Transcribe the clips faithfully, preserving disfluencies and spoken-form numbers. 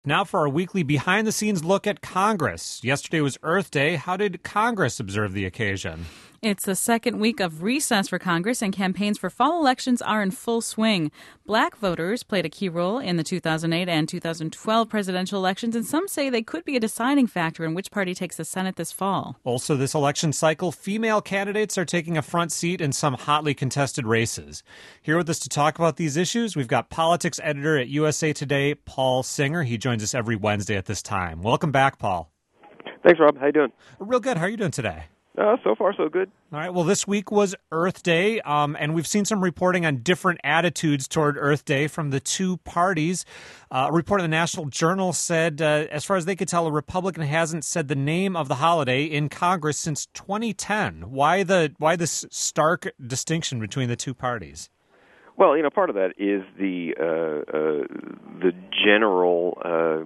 Now for our weekly behind-the-scenes look at Congress. Yesterday was Earth Day. How did Congress observe the occasion? It's the second week of recess for Congress, and campaigns for fall elections are in full swing. Black voters played a key role in the two thousand eight and two thousand twelve presidential elections, and some say they could be a deciding factor in which party takes the Senate this fall. Also this election cycle, female candidates are taking a front seat in some hotly contested races. Here with us to talk about these issues, we've got politics editor at U S A Today, Paul Singer. He joins us every Wednesday at this time. Welcome back, Paul. Thanks, Rob. How you doing? Real good. How are you doing today? Uh, so far, so good. All right. Well, this week was Earth Day, um, and we've seen some reporting on different attitudes toward Earth Day from the two parties. Uh, a report in the National Journal said, uh, as far as they could tell, a Republican hasn't said the name of the holiday in Congress since twenty ten. Why the why this stark distinction between the two parties? Well, you know, part of that is the uh, uh, the general uh,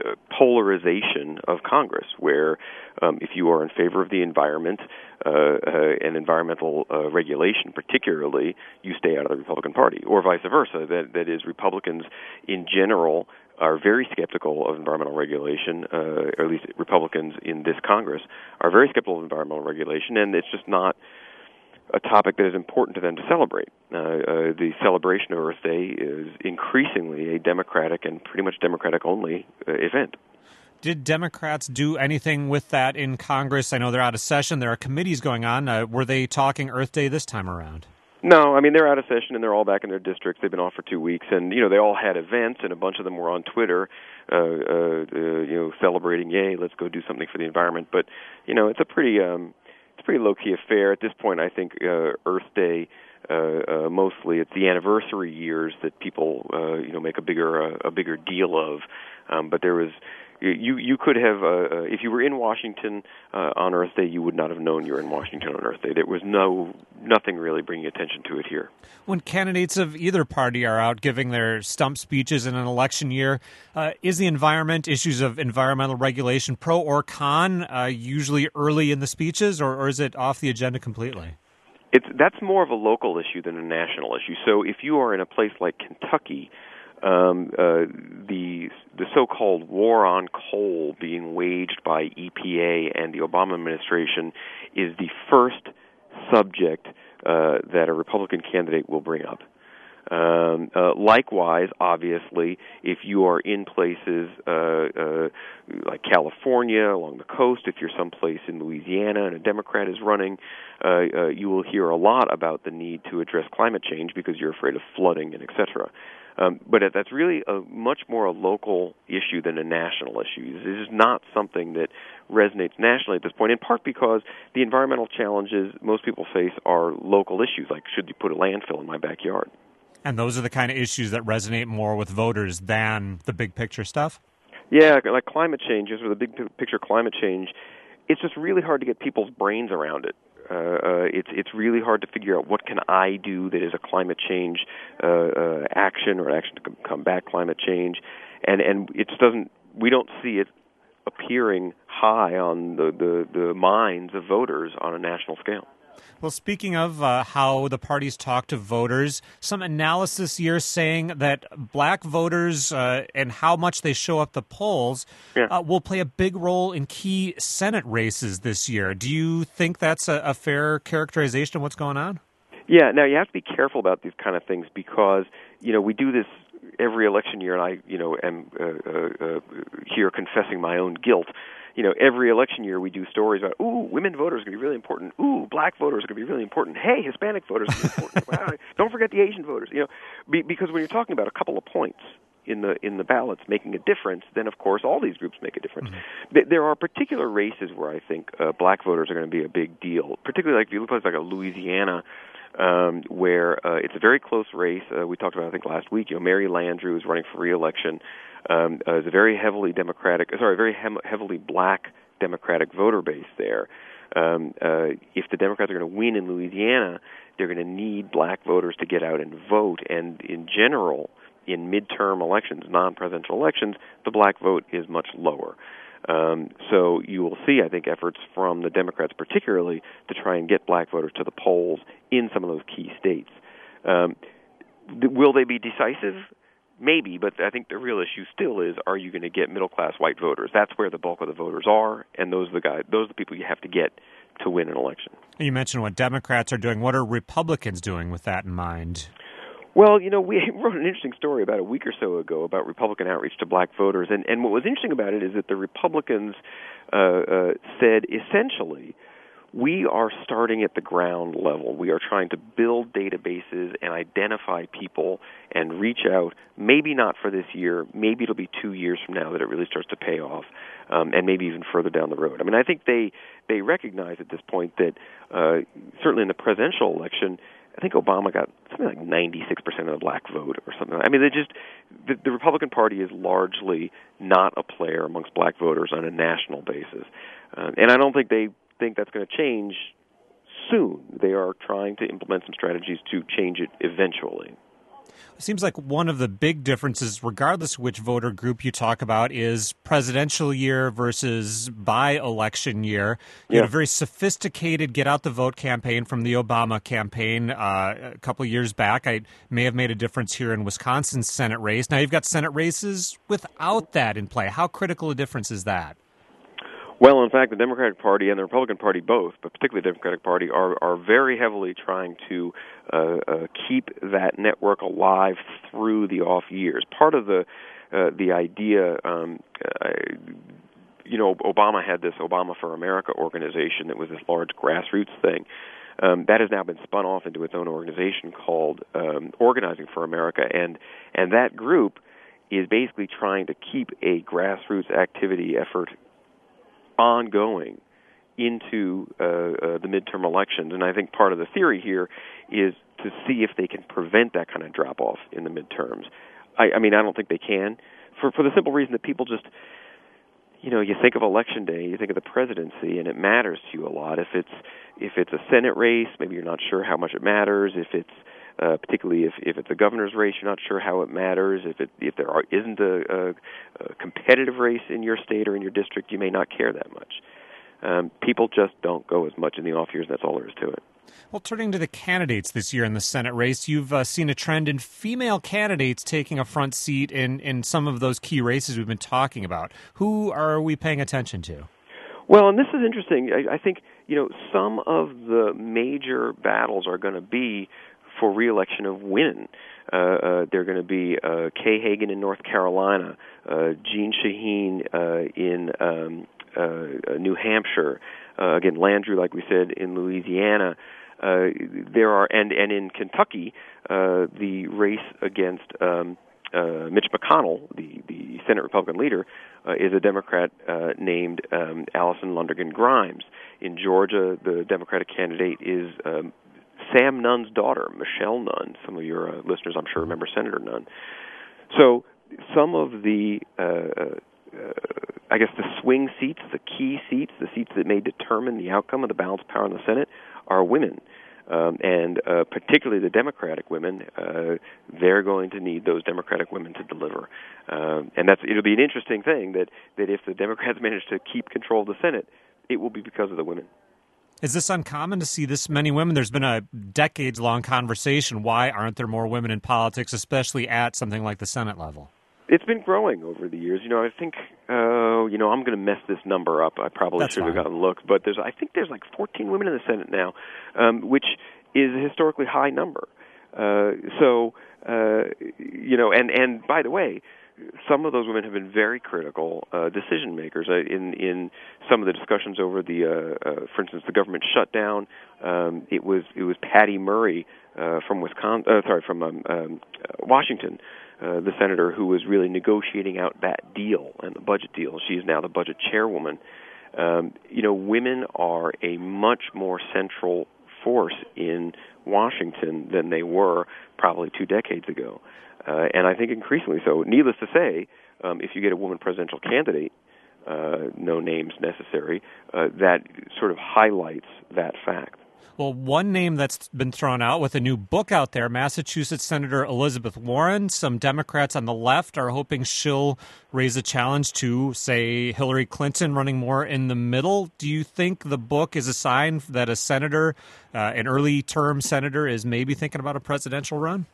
polarization of Congress, where um, if you are in favor of the environment uh, uh, and environmental uh, regulation, particularly, you stay out of the Republican Party, or vice versa. That that is, Republicans in general are very skeptical of environmental regulation, uh, or at least Republicans in this Congress are very skeptical of environmental regulation, and it's just not a topic that is important to them to celebrate. Uh, uh, the celebration of Earth Day is increasingly a Democratic and pretty much Democratic-only uh, event. Did Democrats do anything with that in Congress? I know they're out of session. There are committees going on. Uh, were they talking Earth Day this time around? No, I mean, they're out of session and they're all back in their districts. They've been off for two weeks, and you know they all had events, and a bunch of them were on Twitter, uh, uh, uh, you know, celebrating. Yay, let's go do something for the environment. But you know, it's a pretty um, it's a pretty low-key affair at this point. I think uh, Earth Day, uh, uh, mostly it's the anniversary years that people uh, you know make a bigger uh, a bigger deal of. Um, but there was. You you could have, uh, uh, if you were in Washington uh, on Earth Day, you would not have known you were in Washington on Earth Day. There was no nothing really bringing attention to it here. When candidates of either party are out giving their stump speeches in an election year, uh, is the environment, issues of environmental regulation, pro or con, uh, usually early in the speeches, or, or is it off the agenda completely? It's that's more of a local issue than a national issue. So if you are in a place like Kentucky, Um, uh, the the so-called war on coal being waged by E P A and the Obama administration is the first subject uh, that a Republican candidate will bring up. Um, uh, likewise, obviously, if you are in places uh, uh, like California, along the coast, if you're someplace in Louisiana and a Democrat is running, uh, uh, you will hear a lot about the need to address climate change because you're afraid of flooding and et cetera. Um, but that's really a much more a local issue than a national issue. This is not something that resonates nationally at this point, in part because the environmental challenges most people face are local issues, like should you put a landfill in my backyard? And those are the kind of issues that resonate more with voters than the big picture stuff? Yeah, like climate change, or the big picture climate change, it's just really hard to get people's brains around it. Uh, uh, it's it's really hard to figure out what can I do that is a climate change uh, uh, action or an action to com- combat climate change, and and it just doesn't. We don't see it appearing high on the, the, the minds of voters on a national scale. Well, speaking of uh, how the parties talk to voters, some analysis here saying that black voters uh, and how much they show up the polls yeah. uh, will play a big role in key Senate races this year. Do you think that's a, a fair characterization of what's going on? Yeah. Now, you have to be careful about these kind of things because, you know, we do this every election year, and I, you know, am uh, uh, uh, here confessing my own guilt. You know, every election year we do stories about, ooh, women voters are going to be really important. Ooh, black voters are going to be really important. Hey, Hispanic voters are going to be important. Wow, don't forget the Asian voters. You know, be, because when you're talking about a couple of points in the in the ballots making a difference, then of course all these groups make a difference. Mm-hmm. There are particular races where I think uh, black voters are going to be a big deal. Particularly like if you look at like a Louisiana, um, where uh, it's a very close race. Uh, we talked about I think last week. You know, Mary Landrieu is running for re-election. Um, uh, is a very heavily Democratic, sorry, very hem- heavily black Democratic voter base there. Um, uh, if the Democrats are going to win in Louisiana, they're going to need black voters to get out and vote. And in general, in midterm elections, non-presidential elections, the black vote is much lower. Um, so you will see, I think, efforts from the Democrats particularly to try and get black voters to the polls in some of those key states. Um, th- will they be decisive? maybe, but I think the real issue still is: are you going to get middle-class white voters? That's where the bulk of the voters are, and those are the guys. Those are the people you have to get to win an election. You mentioned what Democrats are doing. What are Republicans doing with that in mind? Well, you know, we wrote an interesting story about a week or so ago about Republican outreach to black voters, and, and what was interesting about it is that the Republicans uh, uh, said essentially, we are starting at the ground level. We are trying to build databases and identify people and reach out, maybe not for this year, maybe it'll be two years from now that it really starts to pay off, um, and maybe even further down the road. I mean, I think they, they recognize at this point that uh, certainly in the presidential election, I think Obama got something like ninety-six percent of the black vote or something. I mean, they just the, the Republican Party is largely not a player amongst black voters on a national basis, uh, and I don't think they think that's going to change soon. They are trying to implement some strategies to change it eventually. It seems like one of the big differences, regardless of which voter group you talk about, is presidential year versus by-election year. You yeah. had a very sophisticated get-out-the-vote campaign from the Obama campaign uh, a couple of years back. I may have made a difference here in Wisconsin's Senate race. Now you've got Senate races without that in play. How critical a difference is that? Well, in fact, the Democratic Party and the Republican Party both, but particularly the Democratic Party, are, are very heavily trying to uh, uh, keep that network alive through the off years. Part of the uh, the idea, um, uh, you know, Obama had this Obama for America organization that was this large grassroots thing. Um, that has now been spun off into its own organization called um, Organizing for America, and and that group is basically trying to keep a grassroots activity effort ongoing into uh, uh, the midterm elections. And I think part of the theory here is to see if they can prevent that kind of drop-off in the midterms. I, I mean, I don't think they can, for for the simple reason that people just, you know, you think of Election Day, you think of the presidency, and it matters to you a lot. If it's if it's a Senate race, maybe you're not sure how much it matters. If it's Uh, particularly if, if it's a governor's race, you're not sure how it matters. If it if there are, isn't a, a, a competitive race in your state or in your district, you may not care that much. Um, people just don't go as much in the off years, and that's all there is to it. Well, turning to the candidates this year in the Senate race, you've uh, seen a trend in female candidates taking a front seat in, in some of those key races we've been talking about. Who are we paying attention to? Well, and this is interesting. I, I think, you know, some of the major battles are going to be for re-election of women. Uh, uh, they're going to be uh, Kay Hagan in North Carolina, uh, Jeanne Shaheen uh, in um, uh, New Hampshire, uh, again, Landrieu, like we said, in Louisiana. Uh, there are, and, and in Kentucky, uh, the race against um, uh, Mitch McConnell, the, the Senate Republican leader, uh, is a Democrat uh, named um, Allison Lundergan Grimes. In Georgia, the Democratic candidate is um, Sam Nunn's daughter, Michelle Nunn. Some of your uh, listeners, I'm sure, remember Senator Nunn. So some of the, uh, uh, I guess, the swing seats, the key seats, the seats that may determine the outcome of the balance of power in the Senate are women. Um, and uh, particularly the Democratic women, uh, they're going to need those Democratic women to deliver. Um, and that's it'll be an interesting thing that, that if the Democrats manage to keep control of the Senate, it will be because of the women. Is this uncommon to see this many women? There's been a decades-long conversation. Why aren't there more women in politics, especially at something like the Senate level? It's been growing over the years. You know, I think, uh, you know, I'm going to mess this number up. I probably That's should have fine. gotten a look. But there's, I think there's like fourteen women in the Senate now, um, which is a historically high number. Uh, so, uh, you know, and, and by the way, some of those women have been very critical uh, decision makers uh, in in some of the discussions over the, uh, uh, for instance, the government shutdown. Um, it was it was Patty Murray uh, from Wisconsin, uh, sorry, from um, um, Washington, uh, the senator who was really negotiating out that deal and the budget deal. She is now the budget chairwoman. Um, you know, women are a much more central force in Washington than they were probably two decades ago. Uh, and I think increasingly so. Needless to say, um, if you get a woman presidential candidate, uh, no names necessary, uh, that sort of highlights that fact. Well, one name that's been thrown out with a new book out there, Massachusetts Senator Elizabeth Warren. Some Democrats on the left are hoping she'll raise a challenge to, say, Hillary Clinton running more in the middle. Do you think the book is a sign that a senator, uh, an early-term senator, is maybe thinking about a presidential run?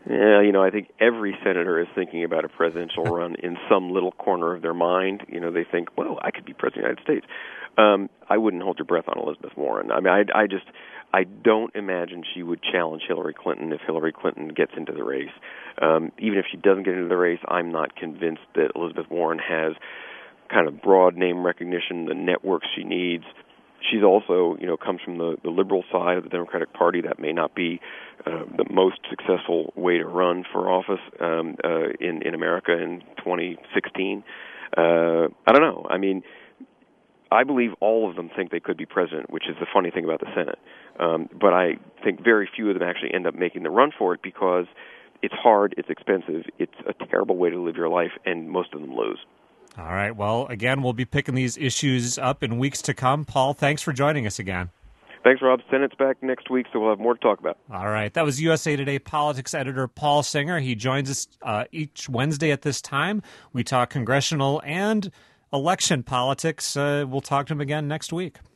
Yeah, you know, I think every senator is thinking about a presidential run in some little corner of their mind. You know, they think, well, I could be president of the United States. Um, I wouldn't hold your breath on Elizabeth Warren. I mean, I, I just, I don't imagine she would challenge Hillary Clinton if Hillary Clinton gets into the race. Um, even if she doesn't get into the race, I'm not convinced that Elizabeth Warren has kind of broad name recognition, the networks she needs. She's also, you know, comes from the, the liberal side of the Democratic Party. That may not be uh, the most successful way to run for office um, uh, in, in America in twenty sixteen. Uh, I don't know. I mean, I believe all of them think they could be president, which is the funny thing about the Senate. Um, but I think very few of them actually end up making the run for it because it's hard, it's expensive, it's a terrible way to live your life, and most of them lose. All right. Well, again, we'll be picking these issues up in weeks to come. Paul, thanks for joining us again. Thanks, Rob. Senate's back next week, so we'll have more to talk about. All right. That was U S A Today politics editor Paul Singer. He joins us uh, each Wednesday at this time. We talk congressional and election politics. Uh, we'll talk to him again next week.